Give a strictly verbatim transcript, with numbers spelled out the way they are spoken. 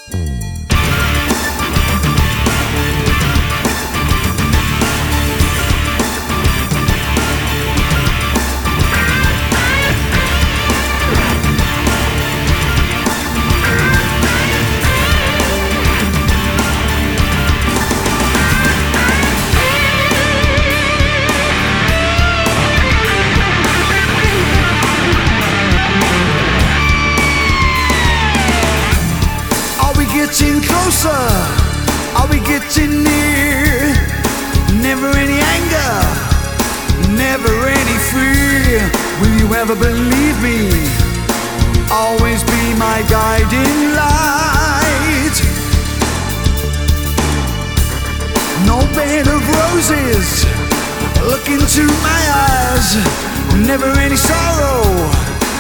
Getting closer, are we getting near? Never any anger, never any fear. Will you ever believe me? Always be my guiding light. No bed of roses, look into my eyes. Never any sorrow,